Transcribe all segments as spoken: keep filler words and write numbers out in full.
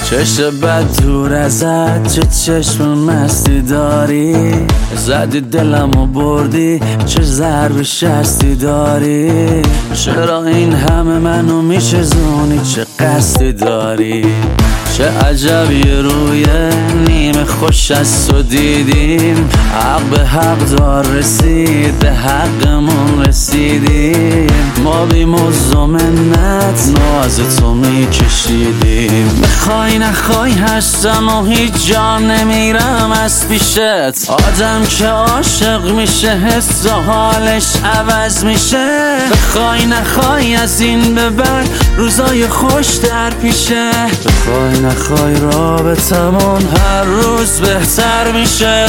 چشم بد دور ازت، چه چشم مستی داری، زدی دلمو بردی، چه ضرب شستی داری. چرا این همه منو میشزونی، چه قصدی داری؟ چه عجب یه روی نیمه خوش از تو دیدیم، حق به حق دار رسید، به حقمون رسیدیم. ما بی مزد و منت ناز تو میکشیدیم. بخوای نخوای هستم و هیچ جا نمیرم از پیشت. آدم که عاشق میشه حس و حالش عوض میشه. بخوای نخوای از این به بعد روزای خوش در پیشه. بخوای نخوای رابطمون هر روز بهتر میشه.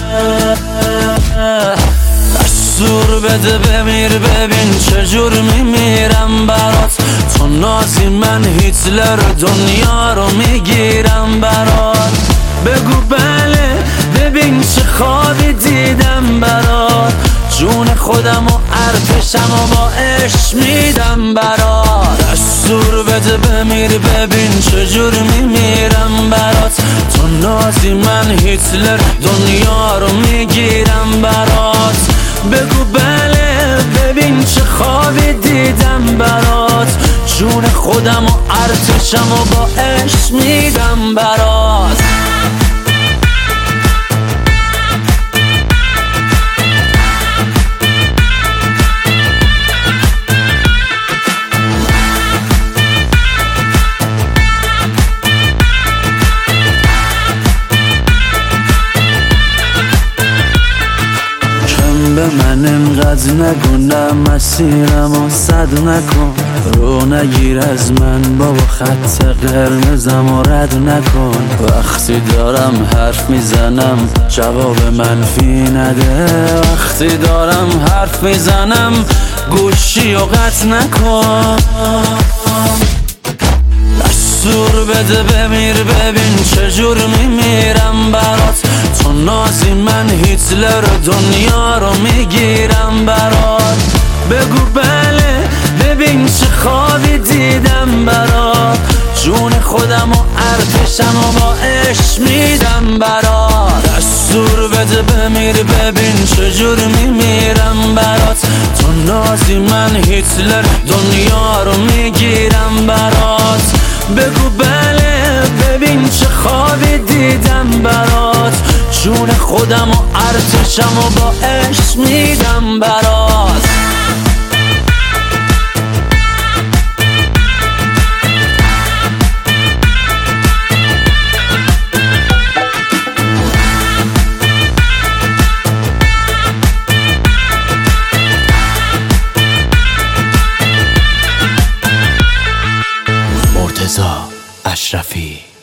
دستور بده بمیر، ببین چجور میمیرم برات. تو نازی من هیتلر دنیا رو میگیرم برات. بگو بله، ببین چه خوابی دیدم برات. جون خودم و ارتشم و با عشق میدم برات. دستور بده بمیر، ببین چجور میمیرم برات. تو نازی من هیتلر دنیا رو میگیرم برات. بگو بله، ببین چه خوابی دیدم برات. جون خودم و ارتشم و با عشق میدم برات. به من انقدر نگو، نه مسیرم و صد نکن. رو نگیر از من بابا، خط قرمزم و رد نکن. وقتی دارم حرف میزنم جواب منفی نده. وقتی دارم حرف میزنم گوشی و قطع نکن. دستور بده بمیر، ببین چجور میمیرم برات. تو نازی من هیتلر دنیا رو میگیرم برات. بگو بله، ببین چه خوابی دیدم برات. جون خودم و ارتشم و با عشق میدم برات. دستور بده بمیر، ببین چجور میمیرم برات. تو نازی من هیتلر دنیا رو میگیرم برات. بگو بله، ببین چه خوابی دیدم برات. جون خودم و ارتشم و با عشق میدم برات. مرتضی اشرفی.